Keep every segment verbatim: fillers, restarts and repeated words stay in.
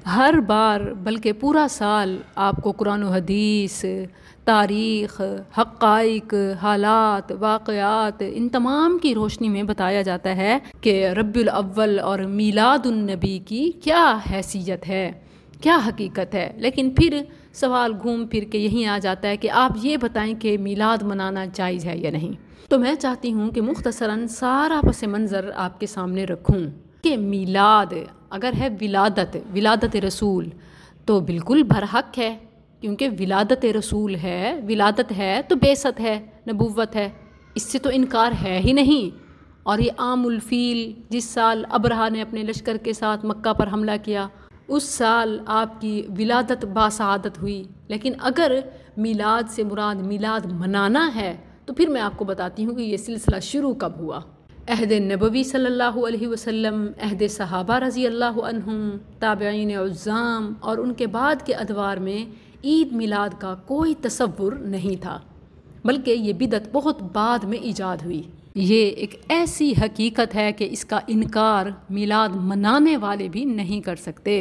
ہر بار بلکہ پورا سال آپ کو قرآن و حدیث، تاریخ، حقائق، حالات، واقعات، ان تمام کی روشنی میں بتایا جاتا ہے کہ ربیع الاول اور میلاد النبی کی کیا حیثیت ہے، کیا حقیقت ہے۔ لیکن پھر سوال گھوم پھر کے یہیں آ جاتا ہے کہ آپ یہ بتائیں کہ میلاد منانا جائز ہے یا نہیں۔ تو میں چاہتی ہوں کہ مختصراً سارا پس منظر آپ کے سامنے رکھوں کہ میلاد اگر ہے ولادت ولادت رسول تو بالکل برحق ہے، کیونکہ ولادت رسول ہے، ولادت ہے تو بعثت ہے، نبوت ہے، اس سے تو انکار ہے ہی نہیں۔ اور یہ عام الفیل جس سال ابرہہ نے اپنے لشکر کے ساتھ مکہ پر حملہ کیا، اس سال آپ کی ولادت باسعادت ہوئی۔ لیکن اگر میلاد سے مراد میلاد منانا ہے تو پھر میں آپ کو بتاتی ہوں کہ یہ سلسلہ شروع کب ہوا۔ عہد نبوی صلی اللہ علیہ وسلم، عہد صحابہ رضی اللہ عنہم، تابعین عظام اور ان کے بعد کے ادوار میں عید میلاد کا کوئی تصور نہیں تھا، بلکہ یہ بدعت بہت بعد میں ایجاد ہوئی۔ یہ ایک ایسی حقیقت ہے کہ اس کا انکار میلاد منانے والے بھی نہیں کر سکتے۔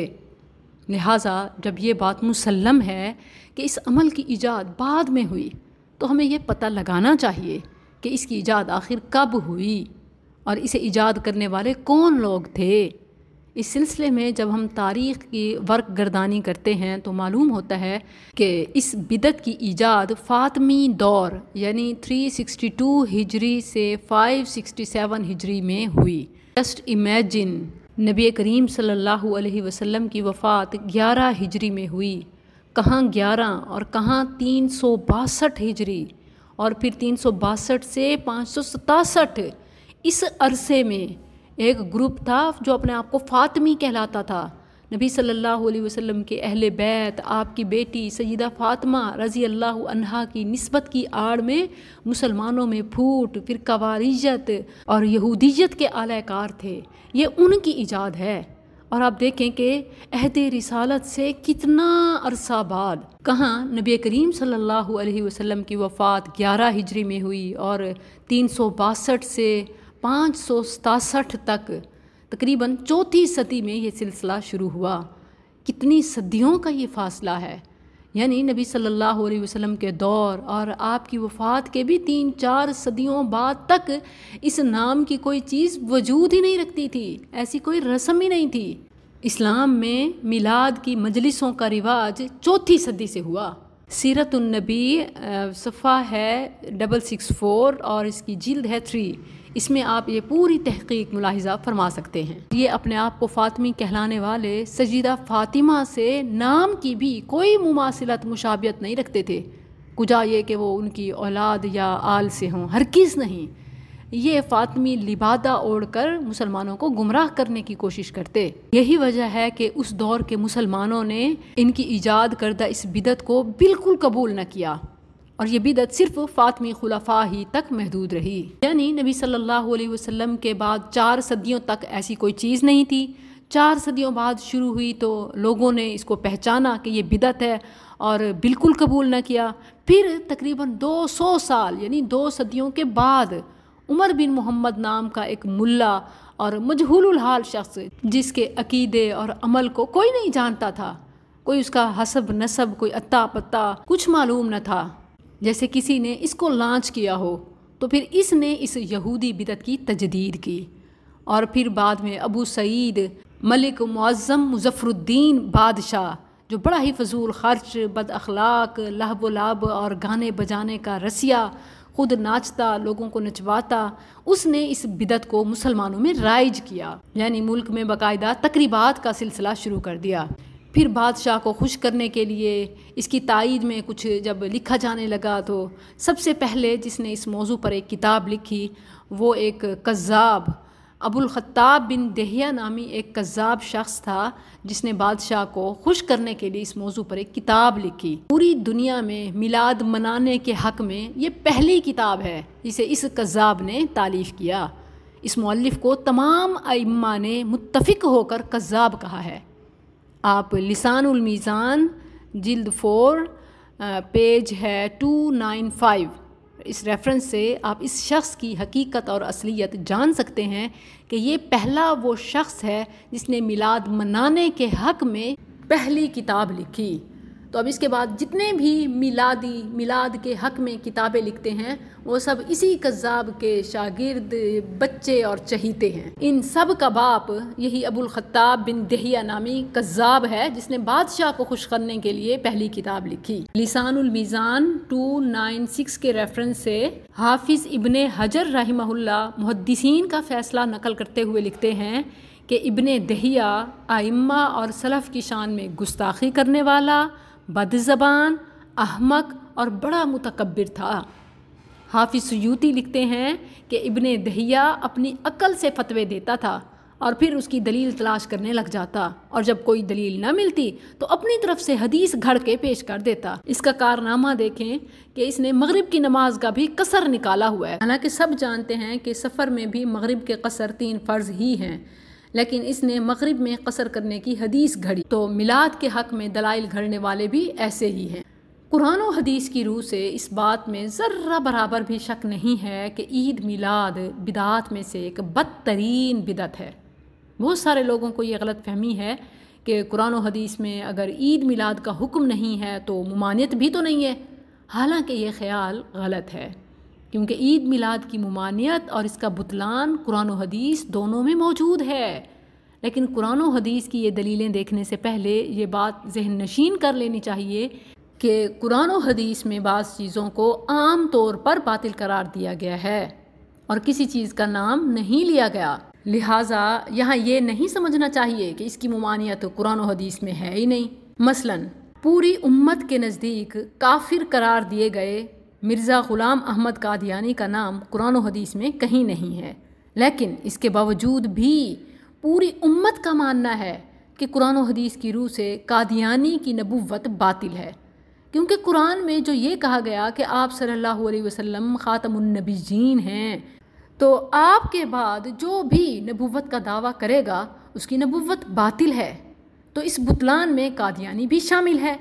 لہٰذا جب یہ بات مسلم ہے کہ اس عمل کی ایجاد بعد میں ہوئی تو ہمیں یہ پتہ لگانا چاہیے کہ اس کی ایجاد آخر کب ہوئی اور اسے ایجاد کرنے والے کون لوگ تھے۔ اس سلسلے میں جب ہم تاریخ کی ورق گردانی کرتے ہیں تو معلوم ہوتا ہے کہ اس بدعت کی ایجاد فاطمی دور یعنی تین سو باسٹھ ہجری سے پانچ سو سڑسٹھ ہجری میں ہوئی۔ جسٹ امیجن، نبی کریم صلی اللہ علیہ وسلم کی وفات گیارہ ہجری میں ہوئی، کہاں گیارہ اور کہاں تین سو باسٹھ ہجری، اور پھر تین سو باسٹھ سے پانچ سو ستاسٹھ، اس عرصے میں ایک گروپ تھا جو اپنے آپ کو فاطمی کہلاتا تھا۔ نبی صلی اللہ علیہ وسلم کے اہل بیت، آپ کی بیٹی سیدہ فاطمہ رضی اللہ عنہا کی نسبت کی آڑ میں مسلمانوں میں پھوٹ، پھر قواریت اور یہودیت کے اعلی کار تھے۔ یہ ان کی ایجاد ہے۔ اور آپ دیکھیں کہ عہد رسالت سے کتنا عرصہ بعد کہاں نبی کریم صلی اللہ علیہ وسلم کی وفات گیارہ ہجری میں ہوئی اور تین سو باسٹھ سے پانچ سو ستاسٹھ تک تقریباً چوتھی صدی میں یہ سلسلہ شروع ہوا۔ کتنی صدیوں کا یہ فاصلہ ہے، یعنی نبی صلی اللہ علیہ وسلم کے دور اور آپ کی وفات کے بھی تین چار صدیوں بعد تک اس نام کی کوئی چیز وجود ہی نہیں رکھتی تھی، ایسی کوئی رسم ہی نہیں تھی۔ اسلام میں میلاد کی مجلسوں کا رواج چوتھی صدی سے ہوا۔ سیرت النبی صفحہ ہے ڈبل سکس فور اور اس کی جلد ہے تھری، اس میں آپ یہ پوری تحقیق ملاحظہ فرما سکتے ہیں۔ یہ اپنے آپ کو فاطمی کہلانے والے سیدہ فاطمہ سے نام کی بھی کوئی مماثلت مشابہت نہیں رکھتے تھے، کجا یہ کہ وہ ان کی اولاد یا آل سے ہوں، ہرگز نہیں۔ یہ فاطمی لبادہ اوڑھ کر مسلمانوں کو گمراہ کرنے کی کوشش کرتے۔ یہی وجہ ہے کہ اس دور کے مسلمانوں نے ان کی ایجاد کردہ اس بدعت کو بالکل قبول نہ کیا، اور یہ بدعت صرف فاطمی خلفاء ہی تک محدود رہی، یعنی نبی صلی اللہ علیہ وسلم کے بعد چار صدیوں تک ایسی کوئی چیز نہیں تھی۔ چار صدیوں بعد شروع ہوئی تو لوگوں نے اس کو پہچانا کہ یہ بدعت ہے اور بالکل قبول نہ کیا۔ پھر تقریباً دو سو سال یعنی دو صدیوں کے بعد عمر بن محمد نام کا ایک ملا اور مجہول الحال شخص، جس کے عقیدے اور عمل کو کوئی نہیں جانتا تھا، کوئی اس کا حسب نسب، کوئی اتا پتا کچھ معلوم نہ تھا، جیسے کسی نے اس کو لانچ کیا ہو، تو پھر اس نے اس یہودی بدعت کی تجدید کی۔ اور پھر بعد میں ابو سعید ملک معظم مظفر الدین بادشاہ، جو بڑا ہی فضول خرچ، بد اخلاق، لہب و لعب اور گانے بجانے کا رسیا، خود ناچتا، لوگوں کو نچواتا، اس نے اس بدعت کو مسلمانوں میں رائج کیا، یعنی ملک میں باقاعدہ تقریبات کا سلسلہ شروع کر دیا۔ پھر بادشاہ کو خوش کرنے کے لیے اس کی تائید میں کچھ جب لکھا جانے لگا تو سب سے پہلے جس نے اس موضوع پر ایک کتاب لکھی وہ ایک کذاب، ابو الخطاب بن دہیہ نامی ایک کذاب شخص تھا، جس نے بادشاہ کو خوش کرنے کے لیے اس موضوع پر ایک کتاب لکھی۔ پوری دنیا میں میلاد منانے کے حق میں یہ پہلی کتاب ہے جسے اس کذاب نے تالیف کیا۔ اس مؤلف کو تمام ائمہ نے متفق ہو کر کذاب کہا ہے۔ آپ لسان المیزان جلد فور پیج ہے ٹو نائن فائیو، اس ریفرنس سے آپ اس شخص کی حقیقت اور اصلیت جان سکتے ہیں کہ یہ پہلا وہ شخص ہے جس نے میلاد منانے کے حق میں پہلی کتاب لکھی۔ تو اب اس کے بعد جتنے بھی میلادی میلاد کے حق میں کتابیں لکھتے ہیں وہ سب اسی کذاب کے شاگرد، بچے اور چہیتے ہیں۔ ان سب کا باپ یہی ابو الخطاب بن دہیہ نامی کذاب ہے جس نے بادشاہ کو خوش کرنے کے لیے پہلی کتاب لکھی۔ لسان المیزان دو نائن سکس کے ریفرنس سے حافظ ابن حجر رحمہ اللہ محدثین کا فیصلہ نقل کرتے ہوئے لکھتے ہیں کہ ابن دہیہ ائمہ اور سلف کی شان میں گستاخی کرنے والا، بد زبان، احمق اور بڑا متکبر تھا۔ حافظ سیوطی لکھتے ہیں کہ ابن دہیہ اپنی عقل سے فتوے دیتا تھا اور پھر اس کی دلیل تلاش کرنے لگ جاتا، اور جب کوئی دلیل نہ ملتی تو اپنی طرف سے حدیث گھڑ کے پیش کر دیتا۔ اس کا کارنامہ دیکھیں کہ اس نے مغرب کی نماز کا بھی قصر نکالا ہوا ہے۔ حالانکہ سب جانتے ہیں کہ سفر میں بھی مغرب کے قصر تین فرض ہی ہیں، لیکن اس نے مغرب میں قصر کرنے کی حدیث گھڑی۔ تو میلاد کے حق میں دلائل گھڑنے والے بھی ایسے ہی ہیں۔ قرآن و حدیث کی روح سے اس بات میں ذرہ برابر بھی شک نہیں ہے کہ عید میلاد بدعات میں سے ایک بدترین بدعت ہے۔ بہت سارے لوگوں کو یہ غلط فہمی ہے کہ قرآن و حدیث میں اگر عید میلاد کا حکم نہیں ہے تو ممانعت بھی تو نہیں ہے، حالانکہ یہ خیال غلط ہے، کیونکہ عید میلاد کی ممانعت اور اس کا بطلان قرآن و حدیث دونوں میں موجود ہے۔ لیکن قرآن و حدیث کی یہ دلیلیں دیکھنے سے پہلے یہ بات ذہن نشین کر لینی چاہیے کہ قرآن و حدیث میں بعض چیزوں کو عام طور پر باطل قرار دیا گیا ہے اور کسی چیز کا نام نہیں لیا گیا، لہٰذا یہاں یہ نہیں سمجھنا چاہیے کہ اس کی ممانعت قرآن و حدیث میں ہے ہی نہیں۔ مثلاً پوری امت کے نزدیک کافر قرار دیے گئے مرزا غلام احمد قادیانی کا نام قرآن و حدیث میں کہیں نہیں ہے، لیکن اس کے باوجود بھی پوری امت کا ماننا ہے کہ قرآن و حدیث کی روح سے قادیانی کی نبوت باطل ہے، کیونکہ قرآن میں جو یہ کہا گیا کہ آپ صلی اللہ علیہ وسلم خاتم النبیین ہیں، تو آپ کے بعد جو بھی نبوت کا دعویٰ کرے گا اس کی نبوت باطل ہے، تو اس بطلان میں قادیانی بھی شامل ہے۔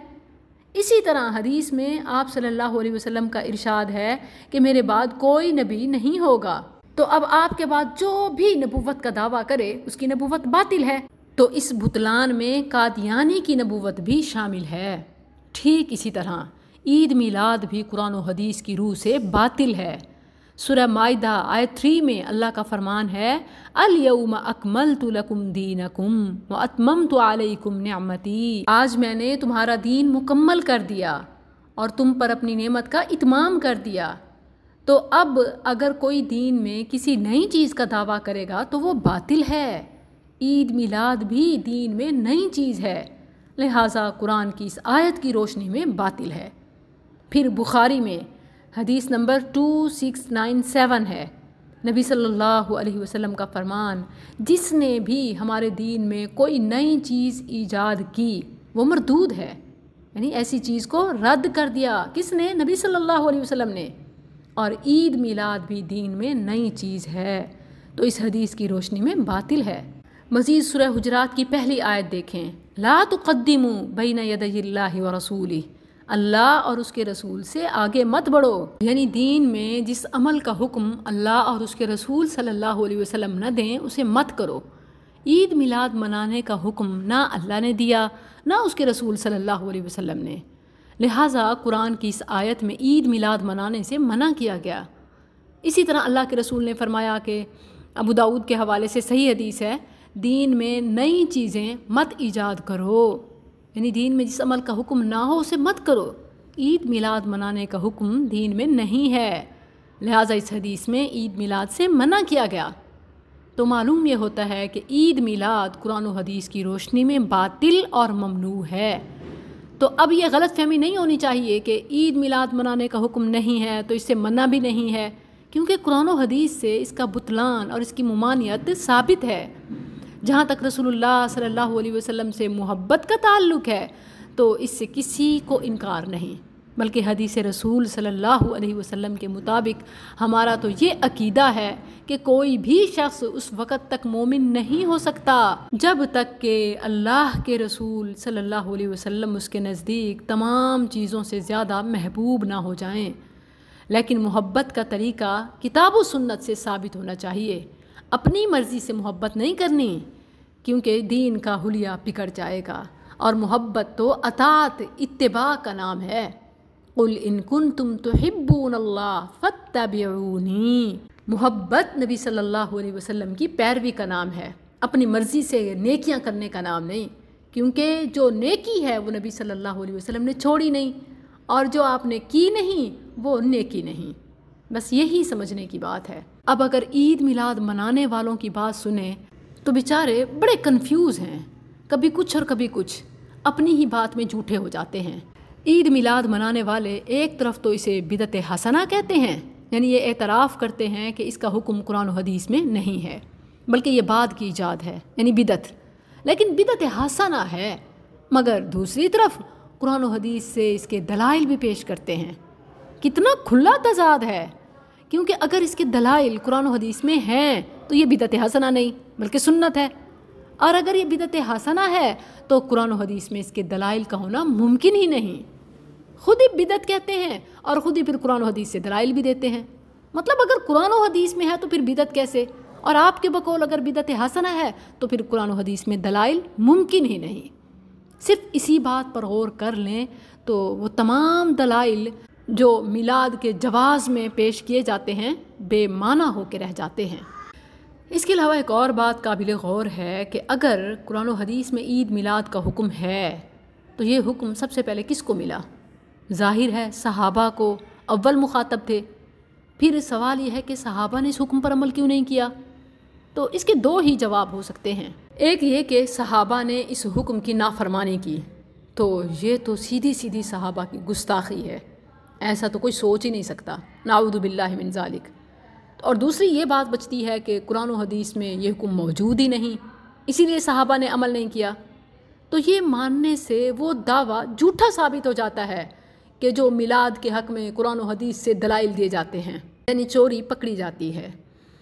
اسی طرح حدیث میں آپ صلی اللہ علیہ وسلم کا ارشاد ہے کہ میرے بعد کوئی نبی نہیں ہوگا، تو اب آپ کے بعد جو بھی نبوت کا دعویٰ کرے اس کی نبوت باطل ہے، تو اس بطلان میں قادیانی کی نبوت بھی شامل ہے۔ ٹھیک اسی طرح عید میلاد بھی قرآن و حدیث کی روح سے باطل ہے۔ سورہ مائدہ آیت تھری میں اللہ کا فرمان ہے، الیوم اکملت لکم دینکم واتممت علیکم نعمتی، آج میں نے تمہارا دین مکمل کر دیا اور تم پر اپنی نعمت کا اتمام کر دیا۔ تو اب اگر کوئی دین میں کسی نئی چیز کا دعویٰ کرے گا تو وہ باطل ہے۔ عید میلاد بھی دین میں نئی چیز ہے، لہٰذا قرآن کی اس آیت کی روشنی میں باطل ہے۔ پھر بخاری میں حدیث نمبر ٹو سکس نائن سیون ہے، نبی صلی اللہ علیہ وسلم کا فرمان، جس نے بھی ہمارے دین میں کوئی نئی چیز ایجاد کی وہ مردود ہے، یعنی ایسی چیز کو رد کر دیا۔ کس نے؟ نبی صلی اللہ علیہ وسلم نے۔ اور عید میلاد بھی دین میں نئی چیز ہے، تو اس حدیث کی روشنی میں باطل ہے۔ مزید سورہ حجرات کی پہلی آیت دیکھیں، لا تقدموا بین یدی اللہ ورسولہ، اللہ اور اس کے رسول سے آگے مت بڑھو، یعنی دین میں جس عمل کا حکم اللہ اور اس کے رسول صلی اللہ علیہ وسلم نہ دیں اسے مت کرو۔ عید میلاد منانے کا حکم نہ اللہ نے دیا نہ اس کے رسول صلی اللہ علیہ وسلم نے، لہٰذا قرآن کی اس آیت میں عید میلاد منانے سے منع کیا گیا۔ اسی طرح اللہ کے رسول نے فرمایا کہ ابو داؤد کے حوالے سے صحیح حدیث ہے، دین میں نئی چیزیں مت ایجاد کرو، یعنی دین میں جس عمل کا حکم نہ ہو اسے مت کرو۔ عید میلاد منانے کا حکم دین میں نہیں ہے، لہٰذا اس حدیث میں عید میلاد سے منع کیا گیا۔ تو معلوم یہ ہوتا ہے کہ عید میلاد قرآن و حدیث کی روشنی میں باطل اور ممنوع ہے۔ تو اب یہ غلط فہمی نہیں ہونی چاہیے کہ عید میلاد منانے کا حکم نہیں ہے تو اس سے منع بھی نہیں ہے، کیونکہ قرآن و حدیث سے اس کا بطلان اور اس کی ممانعت ثابت ہے۔ جہاں تک رسول اللہ صلی اللہ علیہ وسلم سے محبت کا تعلق ہے تو اس سے کسی کو انکار نہیں، بلکہ حدیث رسول صلی اللہ علیہ وسلم کے مطابق ہمارا تو یہ عقیدہ ہے کہ کوئی بھی شخص اس وقت تک مومن نہیں ہو سکتا جب تک کہ اللہ کے رسول صلی اللہ علیہ وسلم اس کے نزدیک تمام چیزوں سے زیادہ محبوب نہ ہو جائیں۔ لیکن محبت کا طریقہ کتاب و سنت سے ثابت ہونا چاہیے، اپنی مرضی سے محبت نہیں کرنی، کیونکہ دین کا حلیہ بگڑ جائے گا اور محبت تو اطاعت اتباع کا نام ہے۔ قل ان کنتم تحبون اللہ فاتبعونی، محبت نبی صلی اللہ علیہ وسلم کی پیروی کا نام ہے، اپنی مرضی سے نیکیاں کرنے کا نام نہیں، کیونکہ جو نیکی ہے وہ نبی صلی اللہ علیہ وسلم نے چھوڑی نہیں، اور جو آپ نے کی نہیں وہ نیکی نہیں۔ بس یہی سمجھنے کی بات ہے۔ اب اگر عید میلاد منانے والوں کی بات سنیں تو بیچارے بڑے کنفیوز ہیں، کبھی کچھ اور کبھی کچھ، اپنی ہی بات میں جھوٹے ہو جاتے ہیں۔ عید میلاد منانے والے ایک طرف تو اسے بدعت حسنہ کہتے ہیں، یعنی یہ اعتراف کرتے ہیں کہ اس کا حکم قرآن و حدیث میں نہیں ہے، بلکہ یہ بعد کی ایجاد ہے، یعنی بدعت، لیکن بدعت حسنہ ہے، مگر دوسری طرف قرآن و حدیث سے اس کے دلائل بھی پیش کرتے ہیں۔ کتنا کھلا تضاد ہے، کیونکہ اگر اس کے دلائل قرآن و حدیث میں ہیں تو یہ بدعت حسنہ نہیں بلکہ سنت ہے، اور اگر یہ بدعت حسنہ ہے تو قرآن و حدیث میں اس کے دلائل کا ہونا ممکن ہی نہیں۔ خود ہی بدعت کہتے ہیں اور خود ہی پھر قرآن و حدیث سے دلائل بھی دیتے ہیں۔ مطلب اگر قرآن و حدیث میں ہے تو پھر بدعت کیسے؟ اور آپ کے بقول اگر بدعت حسنہ ہے تو پھر قرآن و حدیث میں دلائل ممکن ہی نہیں۔ صرف اسی بات پر غور کر لیں تو وہ تمام دلائل جو میلاد کے جواز میں پیش کیے جاتے ہیں بے معنی ہو کے رہ جاتے ہیں۔ اس کے علاوہ ایک اور بات قابل غور ہے کہ اگر قرآن و حدیث میں عید میلاد کا حکم ہے تو یہ حکم سب سے پہلے کس کو ملا؟ ظاہر ہے صحابہ کو، اول مخاطب تھے۔ پھر سوال یہ ہے کہ صحابہ نے اس حکم پر عمل کیوں نہیں کیا؟ تو اس کے دو ہی جواب ہو سکتے ہیں۔ ایک یہ کہ صحابہ نے اس حکم کی نافرمانی کی، تو یہ تو سیدھی سیدھی صحابہ کی گستاخی ہے، ایسا تو کوئی سوچ ہی نہیں سکتا، نعوذ باللہ من ذالک۔ اور دوسری یہ بات بچتی ہے کہ قرآن و حدیث میں یہ حکم موجود ہی نہیں، اسی لیے صحابہ نے عمل نہیں کیا۔ تو یہ ماننے سے وہ دعویٰ جھوٹا ثابت ہو جاتا ہے کہ جو میلاد کے حق میں قرآن و حدیث سے دلائل دیے جاتے ہیں، یعنی چوری پکڑی جاتی ہے۔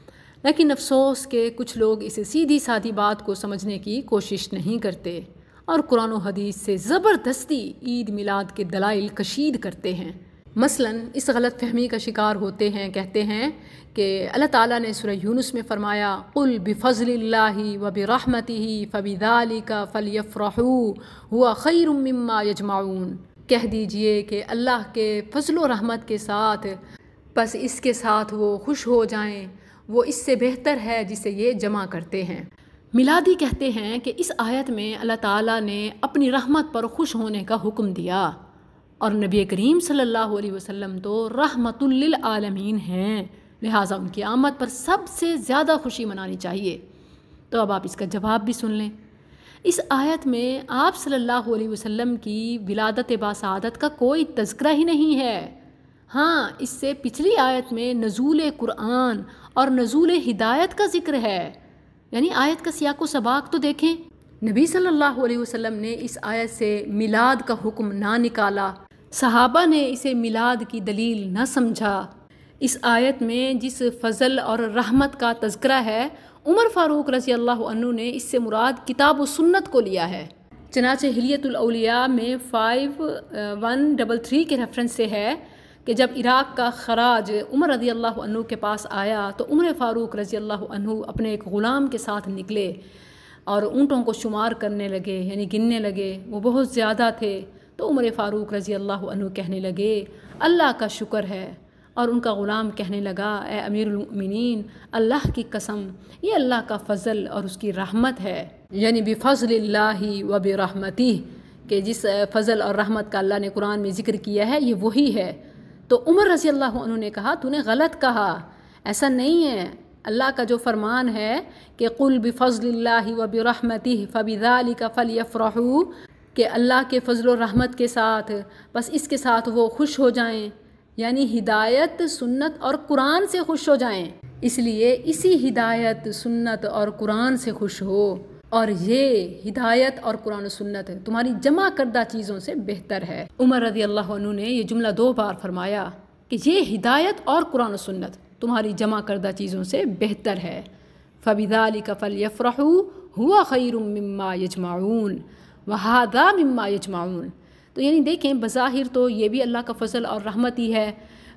لیکن افسوس کہ کچھ لوگ اسے سیدھی سادھی بات کو سمجھنے کی کوشش نہیں کرتے اور قرآن و حدیث سے زبردستی عید میلاد کے دلائل کشید کرتے ہیں۔ مثلاً اس غلط فہمی کا شکار ہوتے ہیں، کہتے ہیں کہ اللہ تعالیٰ نے سورہ یونس میں فرمایا قُلْ بِفَضْلِ اللَّهِ وَبِرَحْمَتِهِ فَبِذَلِكَ فَلْيَفْرَحُوا هُوَ خَيْرٌ مِّمَّا يَجْمَعُونَ، کہہ دیجئے کہ اللہ کے فضل و رحمت کے ساتھ، بس اس کے ساتھ وہ خوش ہو جائیں، وہ اس سے بہتر ہے جسے یہ جمع کرتے ہیں۔ میلادی کہتے ہیں کہ اس آیت میں اللہ تعالیٰ نے اپنی رحمت پر خوش ہونے کا حکم دیا، اور نبی کریم صلی اللہ علیہ وسلم تو رحمت للعالمین ہیں، لہٰذا ان کی آمد پر سب سے زیادہ خوشی منانی چاہیے۔ تو اب آپ اس کا جواب بھی سن لیں۔ اس آیت میں آپ صلی اللہ علیہ وسلم کی ولادت باسعادت کا کوئی تذکرہ ہی نہیں ہے۔ ہاں، اس سے پچھلی آیت میں نزول قرآن اور نزول ہدایت کا ذکر ہے، یعنی آیت کا سیاق و سباق تو دیکھیں۔ نبی صلی اللہ علیہ وسلم نے اس آیت سے میلاد کا حکم نہ نکالا، صحابہ نے اسے میلاد کی دلیل نہ سمجھا۔ اس آیت میں جس فضل اور رحمت کا تذکرہ ہے، عمر فاروق رضی اللہ عنہ نے اس سے مراد کتاب و سنت کو لیا ہے۔ چنانچہ حلیۃ الاولیاء میں فائیو ون ڈبل تھری کے ریفرنس سے ہے کہ جب عراق کا خراج عمر رضی اللہ عنہ کے پاس آیا تو عمر فاروق رضی اللہ عنہ اپنے ایک غلام کے ساتھ نکلے اور اونٹوں کو شمار کرنے لگے، یعنی گننے لگے، وہ بہت زیادہ تھے۔ تو عمر فاروق رضی اللہ عنہ کہنے لگے اللہ کا شکر ہے، اور ان کا غلام کہنے لگا اے امیر المؤمنین، اللہ کی قسم یہ اللہ کا فضل اور اس کی رحمت ہے، یعنی بفضل اللہ و برحمتہ، کہ جس فضل اور رحمت کا اللہ نے قرآن میں ذکر کیا ہے یہ وہی ہے۔ تو عمر رضی اللہ عنہ نے کہا تو نے غلط کہا، ایسا نہیں ہے، اللہ کا جو فرمان ہے کہ قل بفضل اللہ و برحمتہ فبذلک فلیفرحوا، کہ اللہ کے فضل و رحمت کے ساتھ بس اس کے ساتھ وہ خوش ہو جائیں، یعنی ہدایت، سنت اور قرآن سے خوش ہو جائیں، اس لیے اسی ہدایت، سنت اور قرآن سے خوش ہو، اور یہ ہدایت اور قرآن و سنت تمہاری جمع کردہ چیزوں سے بہتر ہے۔ عمر رضی اللہ عنہ نے یہ جملہ دو بار فرمایا کہ یہ ہدایت اور قرآن و سنت تمہاری جمع کردہ چیزوں سے بہتر ہے۔ فَبِذَلِكَ فَلْيَفْرَحُوا هُوَ خَيْرٌ مِّمَّا يَجْمَعُونَ وَهَذَا مِمَّا يَجْمَعُونَ۔ تو یعنی دیکھیں، بظاہر تو یہ بھی اللہ کا فضل اور رحمت ہی ہے،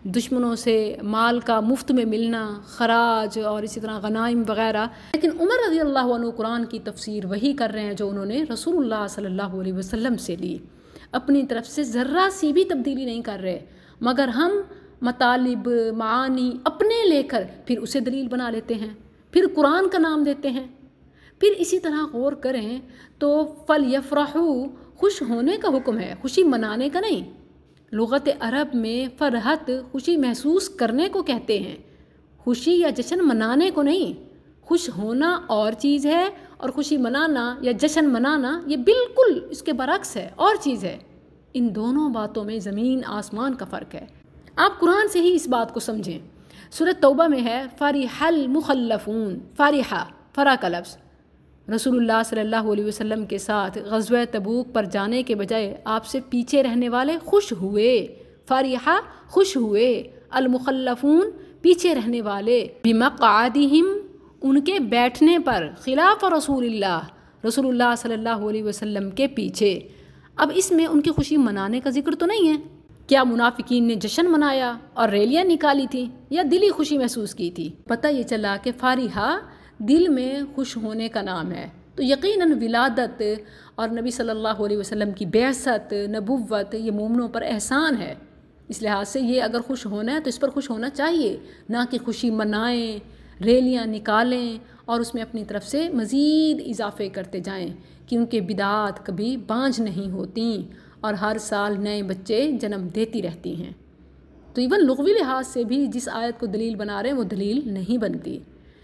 دشمنوں سے مال کا مفت میں ملنا، خراج اور اسی طرح غنائم وغیرہ. لیکن عمر رضی اللہ عنہ قرآن کی تفسیر وہی کر رہے ہیں جو انہوں نے رسول اللہ صلی اللہ علیہ وسلم سے لی، اپنی طرف سے ذرہ سی بھی تبدیلی نہیں کر رہے، مگر ہم مطالب معانی اپنے لے کر پھر اسے دلیل بنا لیتے ہیں، پھر قرآن کا نام دیتے ہیں. پھر اسی طرح غور کریں تو فَلْيَفْرَحُوا، خوش ہونے کا حکم ہے، خوشی منانے کا نہیں. لغت عرب میں فرحت خوشی محسوس کرنے کو کہتے ہیں، خوشی یا جشن منانے کو نہیں. خوش ہونا اور چیز ہے اور خوشی منانا یا جشن منانا یہ بالکل اس کے برعکس ہے، اور چیز ہے. ان دونوں باتوں میں زمین آسمان کا فرق ہے. آپ قرآن سے ہی اس بات کو سمجھیں. سورۃ توبہ میں ہے فَرِحَ الْمُخَلَّفُونَ، فَرِحَ، فرح کا لفظ. رسول اللہ صلی اللہ علیہ وسلم کے ساتھ غزوہ تبوک پر جانے کے بجائے آپ سے پیچھے رہنے والے خوش ہوئے. فَرِحَ، خوش ہوئے. المخلفون، پیچھے رہنے والے. بِمَقْعَدِهِمْ، ان کے بیٹھنے پر، خلاف رسول اللہ، رسول اللہ صلی اللہ علیہ وسلم کے پیچھے. اب اس میں ان کی خوشی منانے کا ذکر تو نہیں ہے. کیا منافقین نے جشن منایا اور ریلیاں نکالی تھی یا دلی خوشی محسوس کی تھی؟ پتہ یہ چلا کہ فارحہ دل میں خوش ہونے کا نام ہے. تو یقیناً ولادت اور نبی صلی اللہ علیہ وسلم کی بعثت، نبوت، یہ مومنوں پر احسان ہے. اس لحاظ سے یہ اگر خوش ہونا ہے تو اس پر خوش ہونا چاہیے، نہ کہ خوشی منائیں، ریلیاں نکالیں اور اس میں اپنی طرف سے مزید اضافے کرتے جائیں، کیونکہ بدعات کبھی بانجھ نہیں ہوتیں اور ہر سال نئے بچے جنم دیتی رہتی ہیں. تو ایون لغوی لحاظ سے بھی جس آیت کو دلیل بنا رہے ہیں وہ دلیل نہیں بنتی.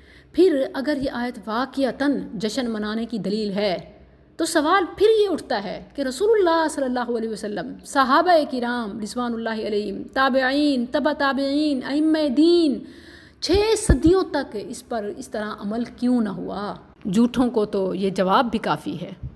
پھر اگر یہ آیت واقعتاً جشن منانے کی دلیل ہے تو سوال پھر یہ اٹھتا ہے کہ رسول اللہ صلی اللہ علیہ وسلم، صحابہ کرام رضوان اللہ علیہم، تابعین، تبع تابعین، ائمہ دین، چھ صدیوں تک اس پر اس طرح عمل کیوں نہ ہوا؟ جھوٹوں کو تو یہ جواب بھی کافی ہے.